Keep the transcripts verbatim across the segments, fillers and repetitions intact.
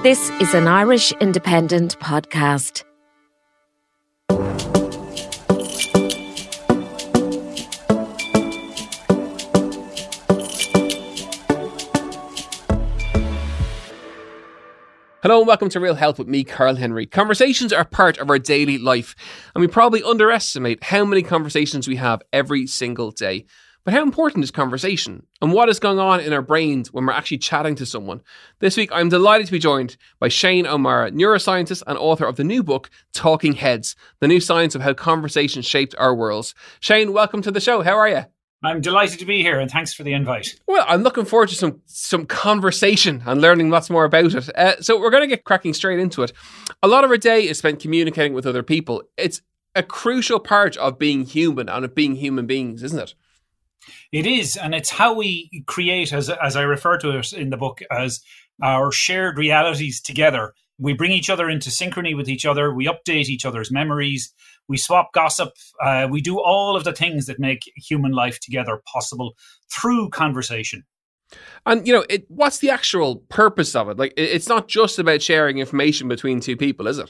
This is an Irish Independent podcast. Hello and welcome to Real Health with me, Carl Henry. Conversations are part of our daily life, and we probably underestimate how many conversations we have every single day. But how important is conversation? And what is going on in our brains when we're actually chatting to someone? This week, I'm delighted to be joined by Shane O'Mara, neuroscientist and author of the new book, Talking Heads, the new science of how conversation shaped our worlds. Shane, welcome to the show. How are you? I'm delighted to be here, and thanks for the invite. Well, I'm looking forward to some some conversation and learning lots more about it. Uh, so we're going to get cracking straight into it. A lot of our day is spent communicating with other people. It's a crucial part of being human and of being human beings, isn't it? It is, and it's how we create, as as I refer to it in the book, as our shared realities together. We bring each other into synchrony with each other. We update each other's memories. We swap gossip. Uh, we do all of the things that make human life together possible through conversation. And, you know, it, what's the actual purpose of it? Like, it, it's not just about sharing information between two people, is it?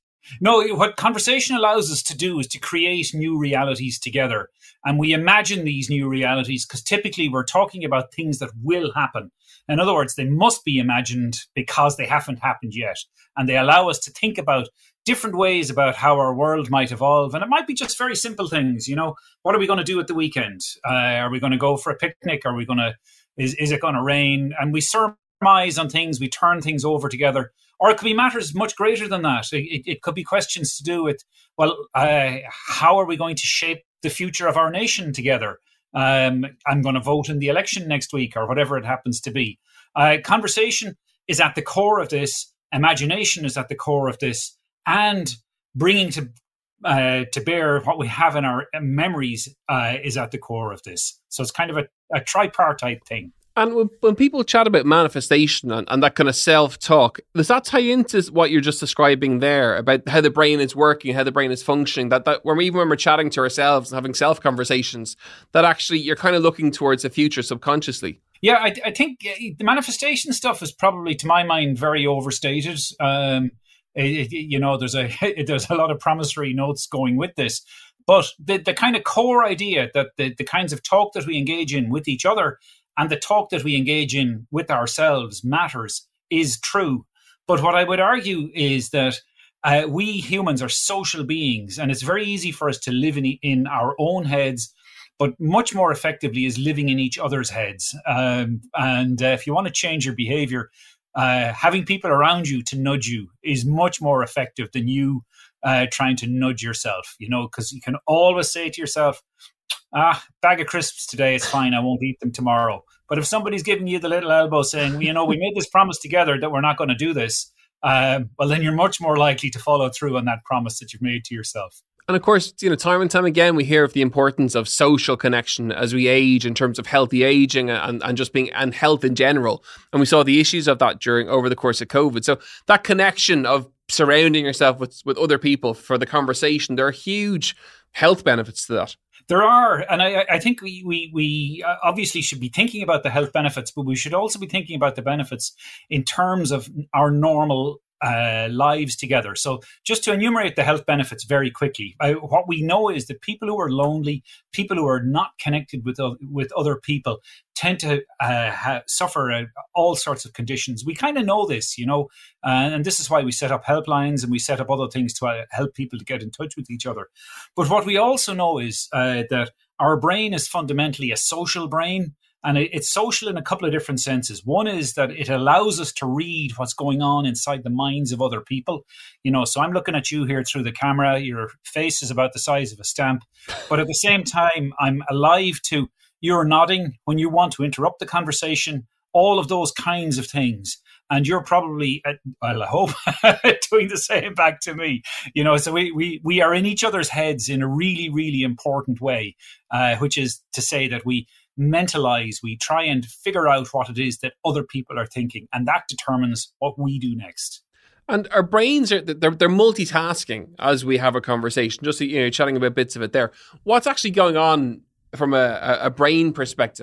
No, what conversation allows us to do is to create new realities together. And we imagine these new realities because typically we're talking about things that will happen. In other words, they must be imagined because they haven't happened yet. And they allow us to think about different ways about how our world might evolve. And it might be just very simple things. You know, what are we going to do at the weekend? Uh, are we going to go for a picnic? Are we going to, is, is it going to rain? And we surmise on things, we turn things over together. Or it could be matters much greater than that. It, it, it could be questions to do with, well, uh, how are we going to shape the future of our nation together? Um, I'm going to vote in the election next week, or whatever it happens to be. Uh, conversation is at the core of this. Imagination is at the core of this. And bringing to uh, to bear what we have in our memories uh, is at the core of this. So it's kind of a, a tripartite thing. And when, when people chat about manifestation and, and that kind of self-talk, does that tie into what you're just describing there about how the brain is working, how the brain is functioning, that, that when we, even when we're chatting to ourselves and having self-conversations, that actually you're kind of looking towards the future subconsciously? Yeah, I, I think the manifestation stuff is probably, to my mind, very overstated. Um, it, it, you know, there's a there's a lot of promissory notes going with this. But the, the kind of core idea that the, the kinds of talk that we engage in with each other and the talk that we engage in with ourselves matters is true. But what I would argue is that uh, we humans are social beings, and it's very easy for us to live in, in our own heads, but much more effectively is living in each other's heads. Um, and uh, if you want to change your behavior, uh, having people around you to nudge you is much more effective than you uh, trying to nudge yourself, you know, because you can always say to yourself, ah, bag of crisps today, it's fine, I won't eat them tomorrow. But if somebody's giving you the little elbow saying, well, you know, we made this promise together that we're not going to do this, um, well, then you're much more likely to follow through on that promise that you've made to yourself. And of course, you know, time and time again, we hear of the importance of social connection as we age in terms of healthy aging and, and just being and health in general. And we saw the issues of that during over the course of COVID. So that connection of surrounding yourself with, with other people for the conversation, there are huge health benefits to that. There are, and I, I think we, we we obviously should be thinking about the health benefits, but we should also be thinking about the benefits in terms of our normal uh, lives together. So just to enumerate the health benefits very quickly, I, what we know is that people who are lonely, people who are not connected with, uh, with other people tend to uh, ha- suffer uh, all sorts of conditions. We kind of know this, you know, uh, and this is why we set up helplines and we set up other things to uh, help people to get in touch with each other. But what we also know is uh, that our brain is fundamentally a social brain. And it's social in a couple of different senses. One is that it allows us to read what's going on inside the minds of other people. You know, so I'm looking at you here through the camera. Your face is about the size of a stamp. But at the same time, I'm alive to you're nodding when you want to interrupt the conversation, all of those kinds of things. And you're probably, well, I hope, doing the same back to me. You know, so we, we, we are in each other's heads in a really, really important way, uh, which is to say that we mentalize, we try and figure out what it is that other people are thinking, and that determines what we do next. And our brains are they're, they're multitasking as we have a conversation, just, you know, chatting about bits of it there. What's actually going on from a, a brain perspective?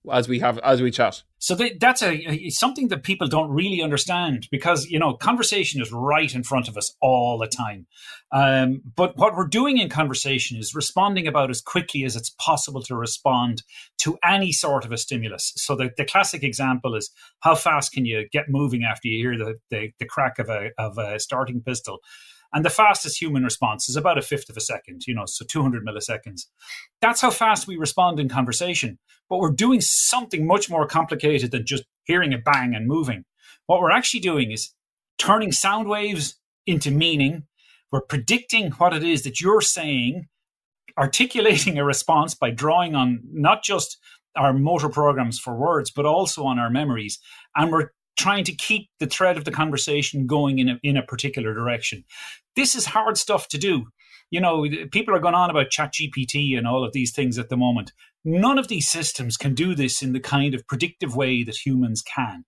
as we have as we chat. So they, that's a, a something that people don't really understand, because, you know, conversation is right in front of us all the time. Um, but what we're doing in conversation is responding about as quickly as it's possible to respond to any sort of a stimulus. So the, the classic example is, how fast can you get moving after you hear the, the, the crack of a, of a starting pistol? And the fastest human response is about a fifth of a second, you know, so two hundred milliseconds. That's how fast we respond in conversation. But we're doing something much more complicated than just hearing a bang and moving. What we're actually doing is turning sound waves into meaning. We're predicting what it is that you're saying, articulating a response by drawing on not just our motor programs for words, but also on our memories. And we're trying to keep the thread of the conversation going in a, in a particular direction. This is hard stuff to do. You know, people are going on about ChatGPT and all of these things at the moment. None of these systems can do this in the kind of predictive way that humans can.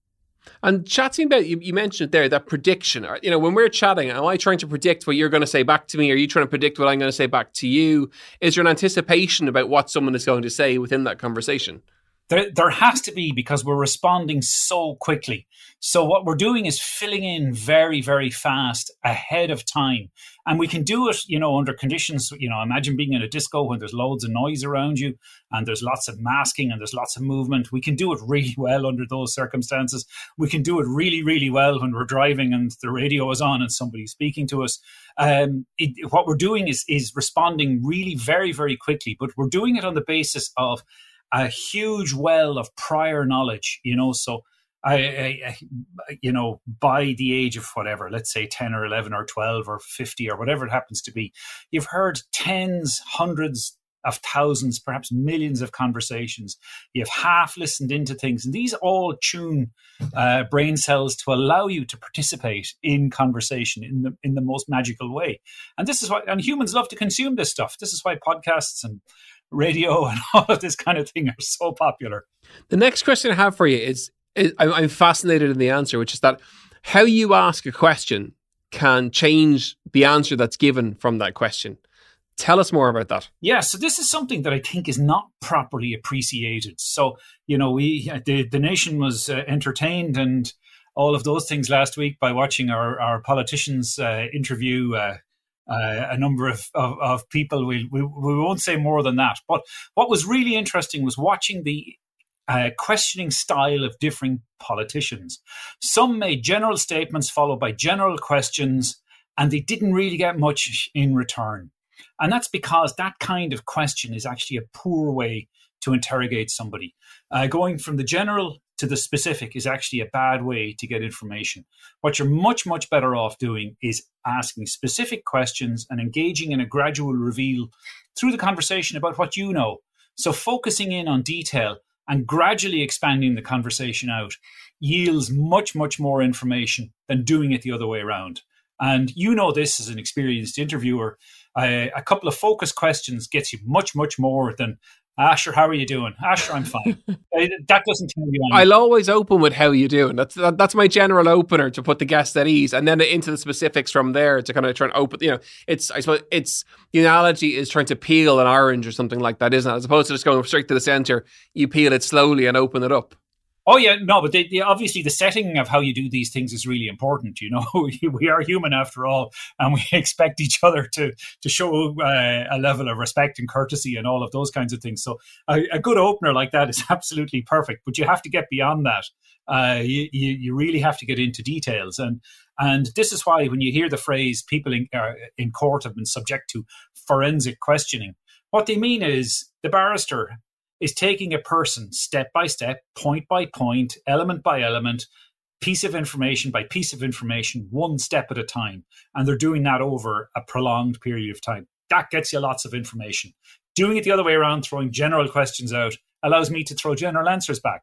And chatting about, you, you mentioned it there, that prediction. You know, when we're chatting, am I trying to predict what you're going to say back to me? Are you trying to predict what I'm going to say back to you? Is there an anticipation about what someone is going to say within that conversation? There, there has to be, because we're responding so quickly. So what we're doing is filling in very, very fast ahead of time. And we can do it, you know, under conditions, you know, imagine being in a disco when there's loads of noise around you and there's lots of masking and there's lots of movement. We can do it really well under those circumstances. We can do it really, really well when we're driving and the radio is on and somebody's speaking to us. Um, it, what we're doing is, is responding really very, very quickly, but we're doing it on the basis of a huge well of prior knowledge, you know. So I, I, I, you know, by the age of whatever, let's say ten or eleven or twelve or fifty or whatever it happens to be, you've heard tens, hundreds of thousands, perhaps millions of conversations. You've half listened into things, and these all tune uh, brain cells to allow you to participate in conversation in the in the most magical way. And this is why, and humans love to consume this stuff. This is why podcasts and radio and all of this kind of thing are so popular. The next question I have for you is, is I'm fascinated in the answer, which is that how you ask a question can change the answer that's given from that question. Tell us more about that. Yeah, so this is something that I think is not properly appreciated. So, you know, we the, the nation was uh, entertained and all of those things last week by watching our, our politicians uh, interview uh, Uh, a number of, of, of people. We, we we won't say more than that. But what was really interesting was watching the uh, questioning style of different politicians. Some made general statements followed by general questions, and they didn't really get much in return. And that's because that kind of question is actually a poor way to interrogate somebody. Uh, going from the general to the specific is actually a bad way to get information. What you're much, much better off doing is asking specific questions and engaging in a gradual reveal through the conversation about what you know. So focusing in on detail and gradually expanding the conversation out yields much, much more information than doing it the other way around. And you know this as an experienced interviewer. Uh, a couple of focus questions gets you much, much more than, Asher, how are you doing? Asher, I'm fine. That doesn't tell you anything. I'll always open with how you doing. That's that, that's my general opener to put the guest at ease, and then into the specifics from there to kind of try and open. You know, it's I suppose it's the analogy is trying to peel an orange or something like that, isn't it? As opposed to just going straight to the center, you peel it slowly and open it up. Oh, yeah, no, but they, they, obviously the setting of how you do these things is really important. You know, we are human after all, and we expect each other to to show uh, a level of respect and courtesy and all of those kinds of things. So a, a good opener like that is absolutely perfect, but you have to get beyond that. Uh, you, you, you really have to get into details. And and this is why when you hear the phrase people in, uh, in court have been subject to forensic questioning, what they mean is the barrister is taking a person step by step, point by point, element by element, piece of information by piece of information, one step at a time. And they're doing that over a prolonged period of time. That gets you lots of information. Doing it the other way around, throwing general questions out, allows me to throw general answers back.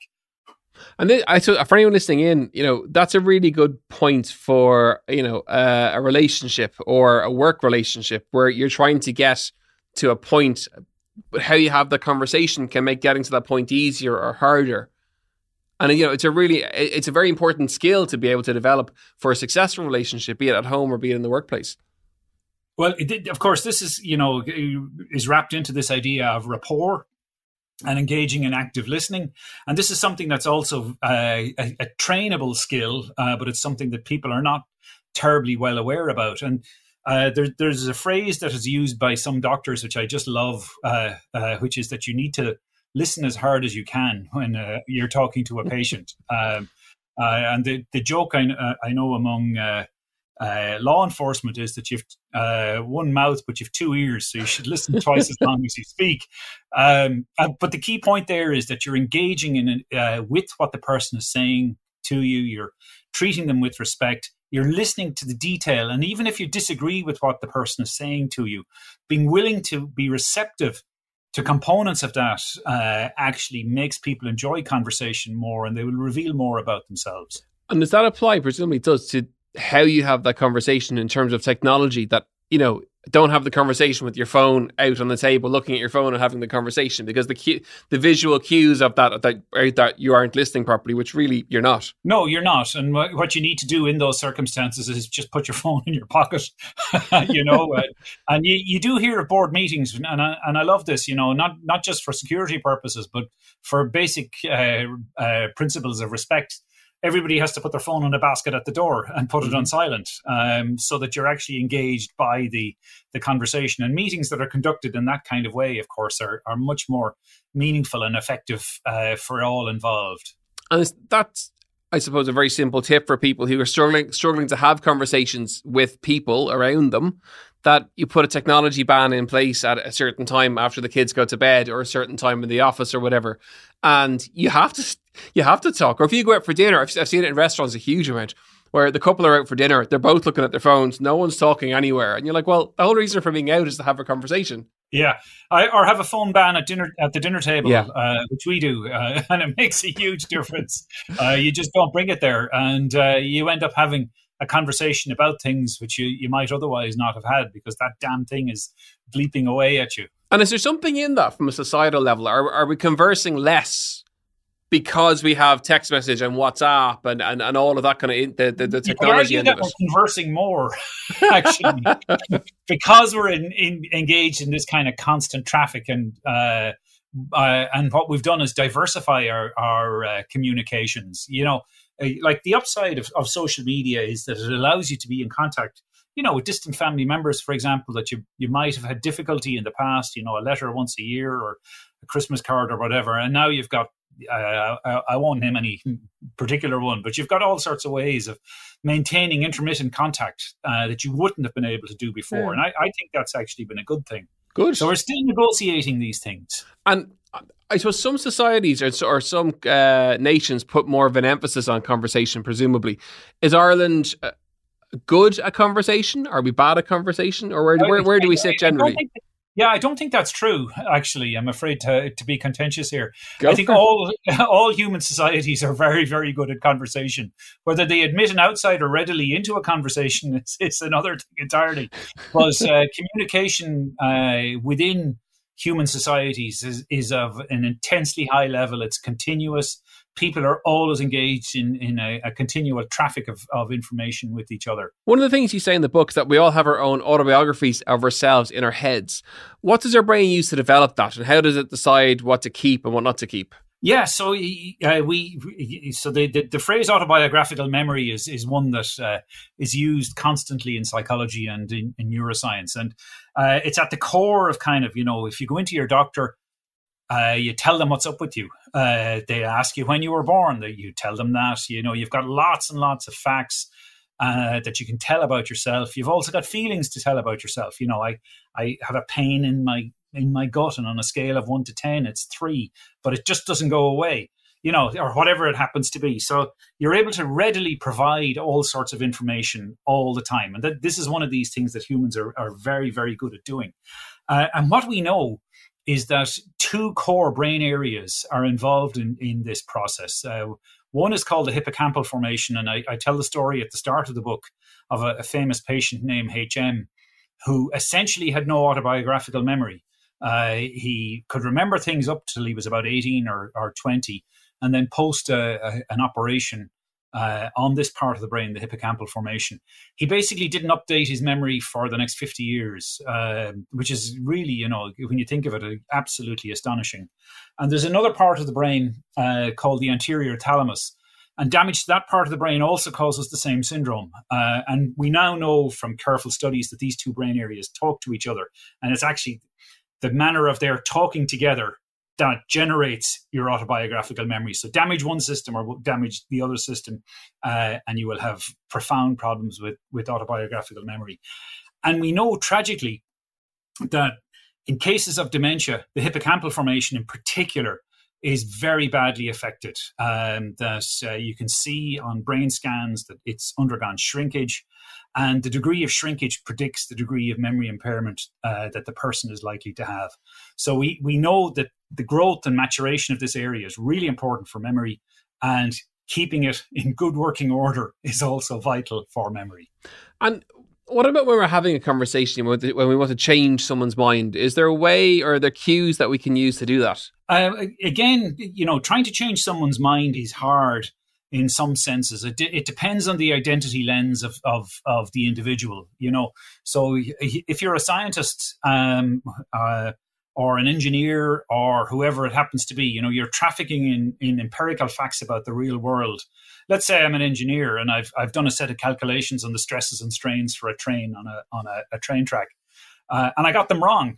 And then, I so for anyone listening in, you know, that's a really good point for, you know, uh, a relationship or a work relationship where you're trying to get to a point. But how you have the conversation can make getting to that point easier or harder. And, you know, it's a really, it's a very important skill to be able to develop for a successful relationship, be it at home or be it in the workplace. Well, it, of course, this is, you know, is wrapped into this idea of rapport. and engaging in active listening. And this is something that's also uh, a, a trainable skill, uh, but it's something that people are not terribly well aware about. And uh, there, there's a phrase that is used by some doctors, which I just love, uh, uh, which is that you need to listen as hard as you can when uh, you're talking to a patient. Um, uh, and the, the joke I, uh, I know among uh, uh, law enforcement is that you've uh, one mouth, but you've two ears, so you should listen twice as long as you speak. Um, uh, but the key point there is that you're engaging in uh, with what the person is saying to you. You're treating them with respect. You're listening to the detail. And even if you disagree with what the person is saying to you, being willing to be receptive to components of that uh, actually makes people enjoy conversation more, and they will reveal more about themselves. And does that apply, presumably it does, to how you have that conversation in terms of technology, that, you know, don't have the conversation with your phone out on the table, looking at your phone and having the conversation, because the cu- the visual cues of that, that that you aren't listening properly, which really you're not. No, you're not. And what you need to do in those circumstances is just put your phone in your pocket, you know. uh, and you, you do hear of board meetings, and I, and I love this, you know, not not just for security purposes, but for basic uh, uh, principles of respect. Everybody has to put their phone in a basket at the door and put it mm-hmm. on silent, um, so that you're actually engaged by the the conversation. And meetings that are conducted in that kind of way, of course, are, are much more meaningful and effective uh, for all involved. And that's, I suppose, a very simple tip for people who are struggling struggling to have conversations with people around them, that you put a technology ban in place at a certain time after the kids go to bed, or a certain time in the office or whatever. And you have to you have to talk. Or if you go out for dinner, I've, I've seen it in restaurants a huge amount, where the couple are out for dinner, they're both looking at their phones, no one's talking anywhere. And you're like, well, the whole reason for being out is to have a conversation. Yeah, I, or have a phone ban at dinner at the dinner table, yeah. uh, which we do, uh, and it makes a huge difference. Uh, you just don't bring it there, and uh, you end up having a conversation about things which you, you might otherwise not have had, because that damn thing is bleeping away at you. And is there something in that from a societal level? Are are we conversing less because we have text message and WhatsApp and, and, and all of that kind of the, the, the technology end of it? We're conversing more, actually, because we're in, in, engaged in this kind of constant traffic, and uh, uh, and what we've done is diversify our, our uh, communications. You know, uh, like the upside of, of social media is that it allows you to be in contact, you know, with distant family members, for example, that you, you might have had difficulty in the past, you know, a letter once a year or a Christmas card or whatever. And now you've got, uh, I, I won't name any particular one, but you've got all sorts of ways of maintaining intermittent contact uh, that you wouldn't have been able to do before. Yeah. And I, I think that's actually been a good thing. Good. So we're still negotiating these things. And I suppose some societies or, or some uh, nations put more of an emphasis on conversation, presumably. Is Ireland uh, good at conversation? Are we bad at conversation? Or where, where, where do we sit generally? I yeah, I don't think that's true, actually. I'm afraid to, to be contentious here. Go I think all all human societies are very, very good at conversation. Whether they admit an outsider readily into a conversation is, is another thing entirely. But uh, communication uh, within human societies is, is of an intensely high level. It's continuous. People are always engaged in, in a, a continual traffic of, of information with each other. One of the things you say in the book is that we all have our own autobiographies of ourselves in our heads. What does our brain use to develop that, and how does it decide what to keep and what not to keep? Yeah, so uh, we so the, the the phrase autobiographical memory is is one that uh, is used constantly in psychology and in, in neuroscience, and uh, it's at the core of kind of, you know, if you go into your doctor, uh, you tell them what's up with you. Uh, they ask you when you were born, that you tell them that. You know, you've got lots and lots of facts uh, that you can tell about yourself. You've also got feelings to tell about yourself. You know, I I have a pain in my in my gut, and on a scale of one to ten, it's three, but it just doesn't go away, you know, or whatever it happens to be. So you're able to readily provide all sorts of information all the time. And that, this is one of these things that humans are, are very, very good at doing. Uh, and what we know is that two core brain areas are involved in, in this process. Uh, one is called the hippocampal formation. And I, I tell the story at the start of the book of a, a famous patient named H M, who essentially had no autobiographical memory. Uh, he could remember things up till he was about eighteen or, or twenty, and then post a, a, an operation, uh, on this part of the brain, the hippocampal formation. He basically didn't update his memory for the next fifty years, uh, which is really, you know, when you think of it, absolutely astonishing. And there's another part of the brain uh, called the anterior thalamus. And damage to that part of the brain also causes the same syndrome. Uh, and we now know from careful studies that these two brain areas talk to each other. And it's actually the manner of their talking together that generates your autobiographical memory. So damage one system or damage the other system, uh, and you will have profound problems with, with autobiographical memory. And we know tragically that in cases of dementia, the hippocampal formation in particular is very badly affected. Um, that uh, you can see on brain scans that it's undergone shrinkage, and the degree of shrinkage predicts the degree of memory impairment uh, that the person is likely to have. So we, we know that the growth and maturation of this area is really important for memory, and keeping it in good working order is also vital for memory. And what about when we're having a conversation, when we want to change someone's mind? Is there a way, or are there cues that we can use to do that? Uh, again, you know, trying to change someone's mind is hard in some senses. It, it depends on the identity lens of, of, of the individual, you know. So if you're a scientist um, uh, or an engineer or whoever it happens to be, you know, you're trafficking in, in empirical facts about the real world. Let's say I'm an engineer and I've I've done a set of calculations on the stresses and strains for a train on a on a, a train track, uh, and I got them wrong.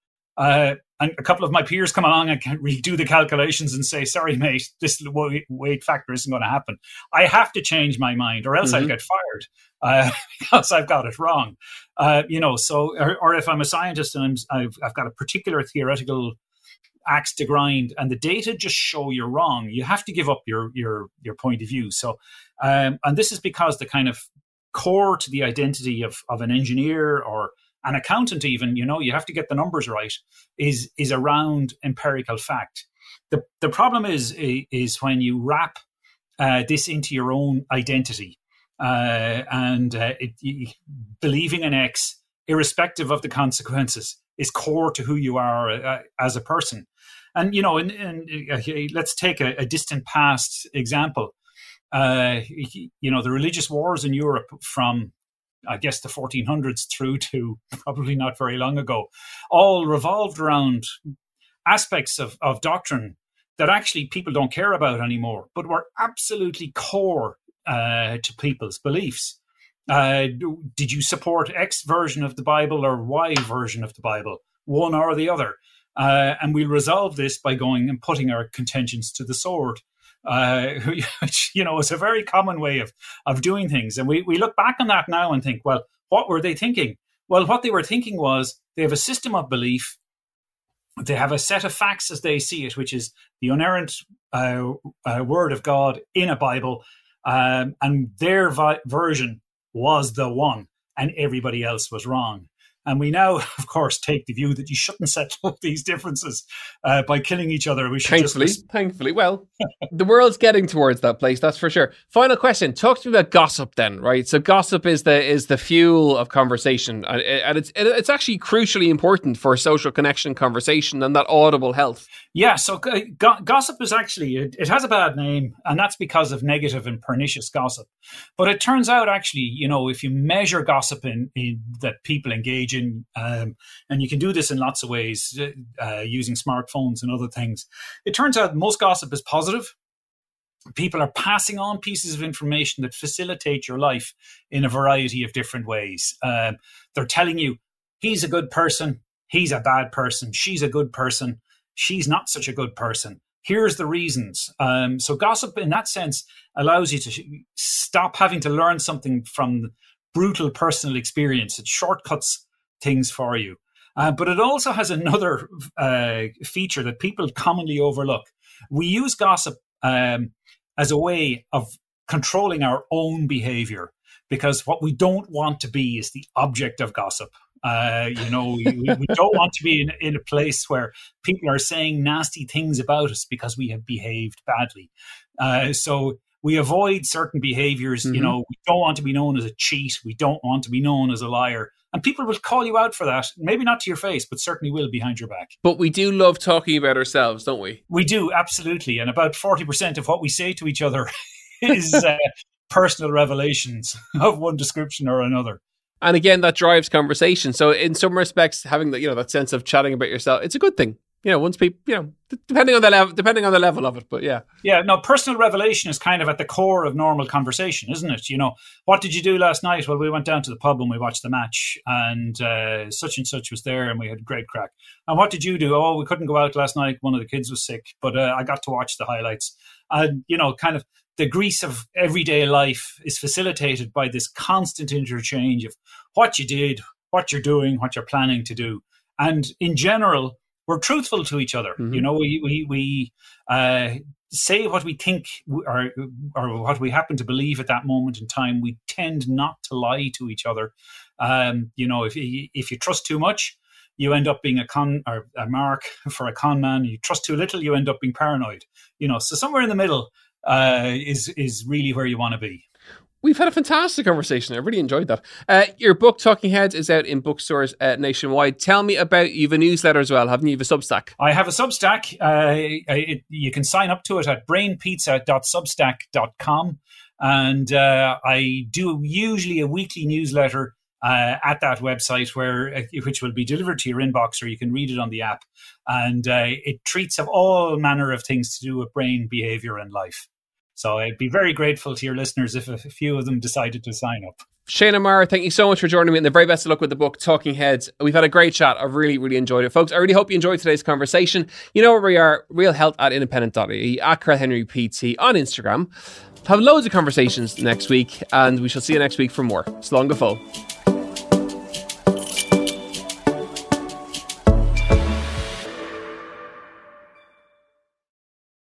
Uh, and a couple of my peers come along and can redo the calculations and say, "Sorry, mate, this weight factor isn't going to happen." I have to change my mind, or else mm-hmm. I'll get fired uh, because I've got it wrong. Uh, you know, so or, or if I'm a scientist and I'm, I've I've got a particular theoretical axe to grind, and the data just show you're wrong, you have to give up your your your point of view. So, um, and this is because the kind of core to the identity of of an engineer or an accountant, even, you know, you have to get the numbers right, is is around empirical fact. The the problem is is when you wrap uh, this into your own identity, uh, and uh, it, you, believing in X, irrespective of the consequences, is core to who you are uh, as a person. And, you know, in, in, uh, let's take a, a distant past example. Uh, you know, the religious wars in Europe from, I guess, the fourteen hundreds through to probably not very long ago, all revolved around aspects of, of doctrine that actually people don't care about anymore, but were absolutely core uh, to people's beliefs. Uh, did you support X version of the Bible or Y version of the Bible, one or the other? Uh, and we'll resolve this by going and putting our contentions to the sword, uh, which, you know, is a very common way of, of doing things. And we, we look back on that now and think, well, what were they thinking? Well, what they were thinking was they have a system of belief. They have a set of facts as they see it, which is the inerrant uh, uh, word of God in a Bible. Um, and their vi- version was the one, and everybody else was wrong. And we now, of course, take the view that you shouldn't settle these differences uh, by killing each other. We should thankfully, just... thankfully. Well, the world's getting towards that place, that's for sure. Final question. Talk to me about gossip then, right? So gossip is the is the fuel of conversation. And it's it's actually crucially important for social connection, conversation, and that audible health. Yeah, so go- gossip is actually, it, it has a bad name, and that's because of negative and pernicious gossip. But it turns out, actually, you know, if you measure gossip in, in that people engage in, um, and you can do this in lots of ways, uh, using smartphones and other things, it turns out most gossip is positive. People are passing on pieces of information that facilitate your life in a variety of different ways. Um, they're telling you, he's a good person, he's a bad person, she's a good person, she's not such a good person. Here's the reasons. Um, so gossip, in that sense, allows you to sh- stop having to learn something from brutal personal experience. It shortcuts things for you. Uh, but it also has another uh, feature that people commonly overlook. We use gossip um, as a way of controlling our own behavior, because what we don't want to be is the object of gossip. Uh, you know, we, we don't want to be in, in a place where people are saying nasty things about us because we have behaved badly. Uh, so we avoid certain behaviors. Mm-hmm. You know, we don't want to be known as a cheat. We don't want to be known as a liar. And people will call you out for that. Maybe not to your face, but certainly will behind your back. But we do love talking about ourselves, don't we? We do, absolutely. And about forty percent of what we say to each other his uh, personal revelations of one description or another. And again, that drives conversation. So in some respects, having the, you know, that sense of chatting about yourself, it's a good thing. You know, once people, you know, depending on the level, depending on the level of it, but yeah. Yeah, no, personal revelation is kind of at the core of normal conversation, isn't it? You know, what did you do last night? Well, we went down to the pub and we watched the match, and uh, such and such was there and we had great crack. And what did you do? Oh, we couldn't go out last night. One of the kids was sick, but uh, I got to watch the highlights. And, you know, kind of the grease of everyday life is facilitated by this constant interchange of what you did, what you're doing, what you're planning to do. And in general, we're truthful to each other. Mm-hmm. You know, we we we uh, say what we think or or what we happen to believe at that moment in time. We tend not to lie to each other. Um, you know, if you, if you trust too much, you end up being a con or a mark for a con man. You trust too little, you end up being paranoid. You know, so somewhere in the middle uh, is is really where you want to be. We've had a fantastic conversation. I really enjoyed that. Uh, your book, Talking Heads, is out in bookstores uh, nationwide. Tell me about, you have a newsletter as well, haven't you? You have a Substack. I have a Substack. Uh, it, you can sign up to it at brain pizza dot substack dot com. And uh, I do usually a weekly newsletter uh, at that website, where uh, which will be delivered to your inbox, or you can read it on the app. And uh, it treats of all manner of things to do with brain, behavior, and life. So I'd be very grateful to your listeners if a few of them decided to sign up. Shane O'Meara, thank you so much for joining me, and the very best of luck with the book, Talking Heads. We've had a great chat. I've really, really enjoyed it. Folks, I really hope you enjoyed today's conversation. You know where we are, real health at independent dot I E, at Carl Henry P T on Instagram. Have loads of conversations next week, and we shall see you next week for more. Slán go fóill.